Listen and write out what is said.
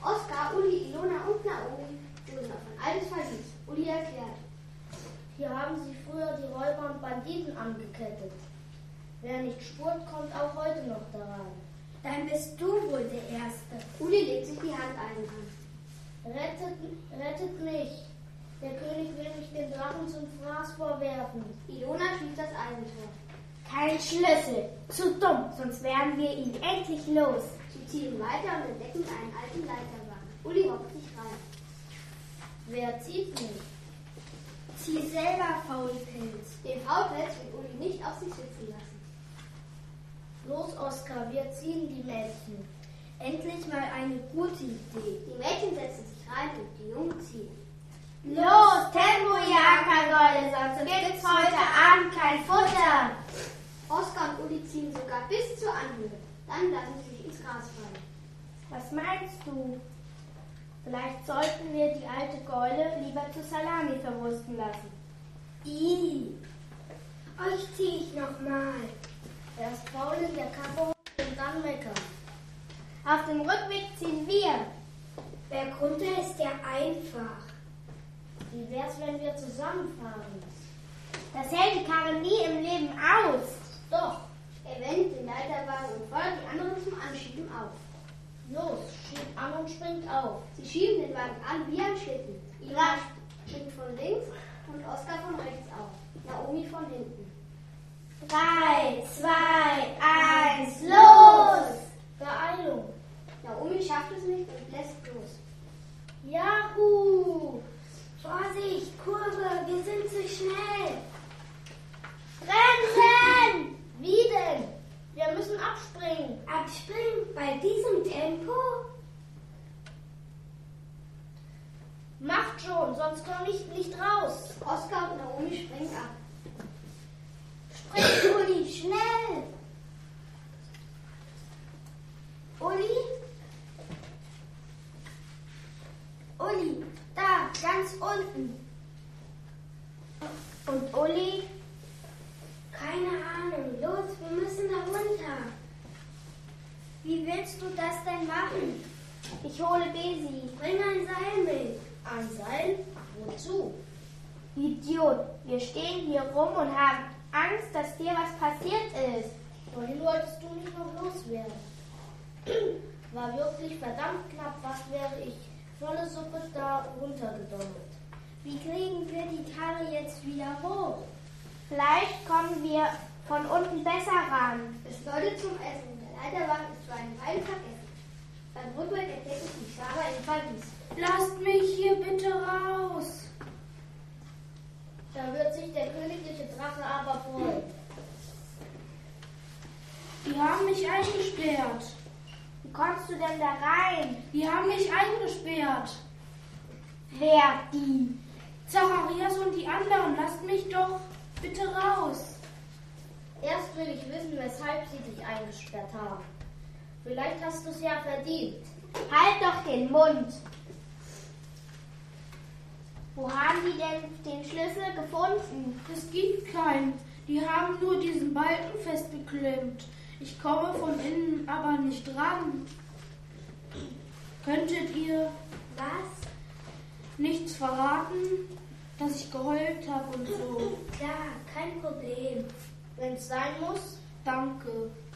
Oskar, Uli, Ilona und Naomi wurden auf ein altes Verlies. Uli erklärt. Hier haben sie früher die Räuber und Banditen angekettet. Wer nicht spurt, kommt auch heute noch da rein. Dann bist du wohl der Erste. Uli legt sich die Handeilen an. Rettet mich. Der König will mich den Drachen zum Fraß vorwerfen. Ilona schließt das Eisentor. Kein Schlüssel. Zu dumm, sonst werden wir ihn endlich los. Sie ziehen weiter und entdecken einen alten Leiterwagen. Uli hockt sich rein. Wer zieht mich? Zieh selber, Faulpelz. Den Faulpelz will Uli nicht auf sich sitzen lassen. Los, Oskar, wir ziehen die Mädchen. Endlich mal eine gute Idee. Die Mädchen setzen sich rein und die Jungen ziehen. Los, Tempo, Jackergolle, sonst gibt's heute Abend kein Futter. Oskar und Uli ziehen sogar bis zur Anhöhe. Dann lassen sie sich ins Gras fallen. Was meinst du? Vielleicht sollten wir die alte Geule lieber zu Salami verwursten lassen. Euch zieh ich nochmal. Erst faul in der Kappe und dann meckern. Auf dem Rückweg ziehen wir. Bergunter ist ja einfach. Wie wär's, wenn wir zusammenfahren? Das hält die Karre nie im Leben aus. Doch. Er wendet den Leiterwagen und fordert die anderen zum Anschieben auf. Los, schiebt an und springt auf. Sie schieben den Wagen an wie ein Schlitten. Ira springt von links und Oskar von rechts auf. Naomi von hinten. 3, 2, 1, los! Beeilung. Naomi schafft es nicht und lässt los. Juhu! Vorsicht, Kurve, wir sind zu schnell. Bremsen! Wie denn? Wir müssen abspringen. Abspringen bei diesem Tempo? Macht schon, sonst komme ich nicht raus. Oskar und Naomi springen ab. Spring, Uli, schnell! Uli? Uli, da, ganz unten. Und Uli? Keine Ahnung. Los, wir müssen da runter. Wie willst du das denn machen? Ich hole Besi. Bring ein Seil mit. Ein Seil? Wozu? Idiot, wir stehen hier rum und haben Angst, dass dir was passiert ist. Wohin wolltest du mich noch loswerden? War wirklich verdammt knapp, was wäre ich volle Suppe da runtergedonnert. Wie kriegen wir die Karre jetzt wieder hoch? Vielleicht kommen wir von unten besser ran. Es läutet zum Essen. Der Leiterwagen ist für eine Weile vergessen. Beim Rückweg entdecken sie Sarah im Verlies. Lasst mich hier bitte raus. Da wird sich der königliche Drache aber freuen. Die haben mich eingesperrt. Wie kommst du denn da rein? Die haben mich eingesperrt. Wer die? Zacharias und die anderen, lasst mich doch bitte raus. Erst will ich wissen, weshalb sie dich eingesperrt haben. Vielleicht hast du es ja verdient. Halt doch den Mund. Wo haben die denn den Schlüssel gefunden? Es gibt keinen. Die haben nur diesen Balken festgeklemmt. Ich komme von innen aber nicht ran. Könntet ihr Was? nichts verraten, dass ich geheult habe und so? Klar, kein Problem. Wenn es sein muss, Danke.